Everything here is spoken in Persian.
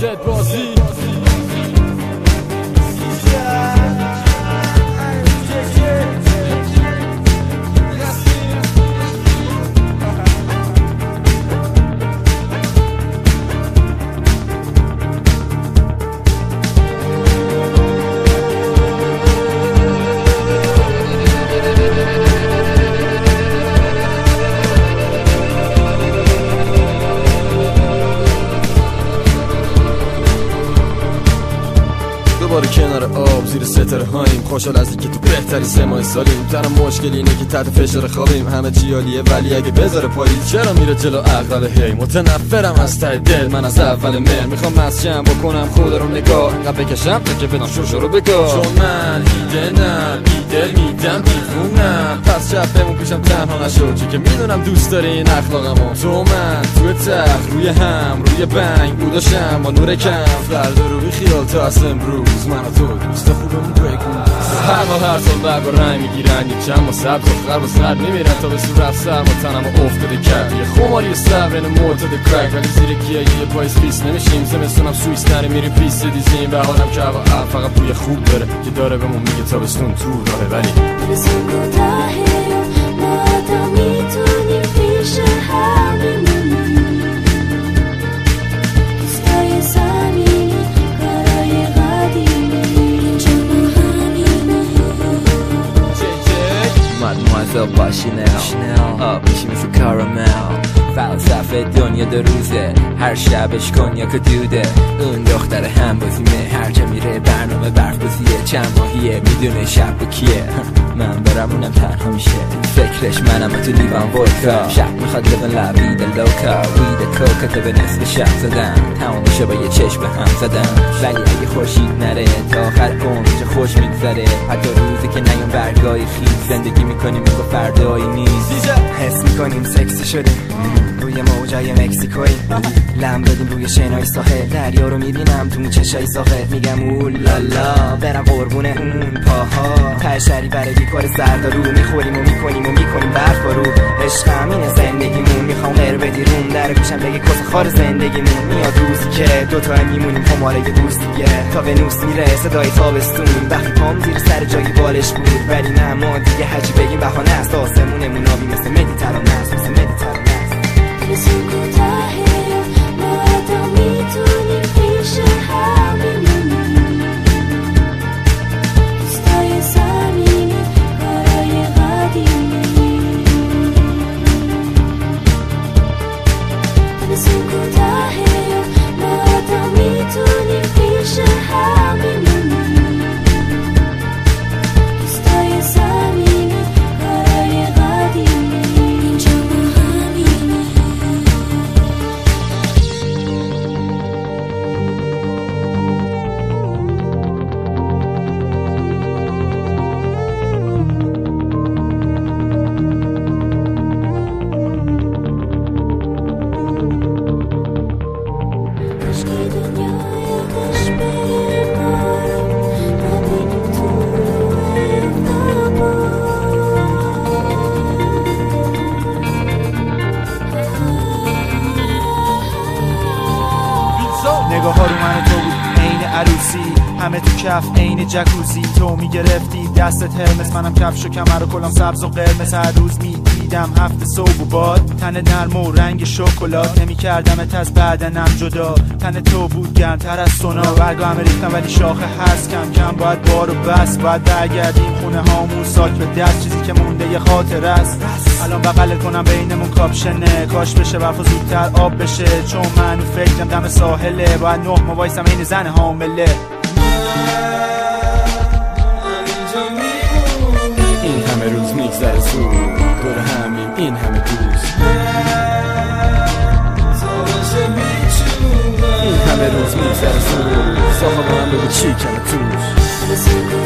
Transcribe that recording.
زد بازی دوباره کنار آب زیر ستاره هاییم، خوشحال از اینکه تو بهترین سمای سالیم. تنها مشکل اینه که تحت فشار خوابیم، همه چی عالیه ولی اگه بذاره پاییز چرا میره جلو عقل؟ هی متنفرم از ته دل، من از اول مهر میخوام مسجم بکنم خدا رو نگاه، انقدر بکشم تا که بدم شوشو رو بگاه. چون من ایده نه بیدل میدم دیوونم، پس شب بمون پیشم تنها نشو، چون که میدونم دوست داری این اخلاقمو. تو من توی تخت روی هم روی بنگ بوداشم با نور کم، فردا رو بی خیال تا از امروز من و تو دوست خوبمون بگو. هر سال برگ و رنگ میگیرن، یک چند با سبز و خرب و سرد میمیرن تا به سور رفت سر ما تنم و افتاده کرد یه خماری صبر این معتاد کرک، ولی زیر گیه یه پایز پیس نمیشیم. زمستونم سویس نره میریم پیس دیزیم، به حالم که هوا فقط بوی خوب داره که داره بهمون میگه تابستون تو راهه. ولی تابستون کوتاهه ما تا میتونیم پیش هم بمونیم، دوستای صمیمی کارای قدیمی اینجا با همینه. Mademoiselle با شنل آب میشی مثل کارامل، فلسفه دنیا دو روزه، هر شبش کنیاک و دوده. اون دختر هم بازیمه، هر جا میره برنامه برف بازیه. چند ماهیه میدونه شب با کیه، من برم اونم تنها میشه. فکرش منم تو لیوان ودکا، شب میخواد لبن لبید لوکا، وید کوکت به نصف شب زدن، تمام میشه با یه چشم به هم زدن. ولی اگه خورشید نره تا آخر عمر چه خوش میگذره، حتی روزی که نیام برگای خیز زندگی میکنیم با فردایی نیست. حس میکنیم سکسی شدیم روی موجای مکزیکویی، لم دادیم روی شنای ساحل، دریا رو میبینم تو چشای ساحل، میگم اولالا برم قربون اون پاها. ته شری برای بیکار زردارو میخوریم و میکنیم برف بارو. عشق همینه زندگیمون، میخوام غیر بدی روم در گوشم بگی کس خار زندگیمون. میاد روزی که دوتا میمونیم خماره یه دوست دیگه، تا ونوس میره صدای تابستون. وقتی پام زیر سر جایی بالش بود، ولی نه ما دیگه هرچی بگیم بهانه است. آسمونمون آبی مثل مدیترانه است، مثل مدیترانه است. تابستون کوتاهه ما تا میتونیم پیش هم بمونیم، دوستای صمیمی کارای قدیمی. تابستون کوتاهه ما تا میتونیم پیش هم بمونیم، دوستای صمیمی کارای قدیمی اینجا با همینه. عشقی دنیای عشق بره بارم، نبینیم تو افتابا. نگاه ها رو من و تو بود عین عروسی، همه تو کف عین جکوزی. تو میگرفتی دستت هرمس، منم کفش و کمر و کلام سبز و قرمز. هر روز میدیدم هفت صبح و باد، تن نرم و رنگ شکلات. نمیکردمت از بدنم جدا، تن تو بود گرمتر از سونا. برگا همه ریختم ولی شاخه هست، کم کم باید بارو بس. باید برگردیم خونه هامون ساک به دست، چیزی که مونده یه خاطر است. الان بغل کنم بینمون کاپشنه، کاش بشه برف و زودتر آب بشه. چون من فکرم دم ساحله، باید 9 ماه وایسم این زن حامله. این همه روز میگذره زود، دور همیم این همه دوست. این همه روز میگذره زود، صاحب من بگو چی کمه توش.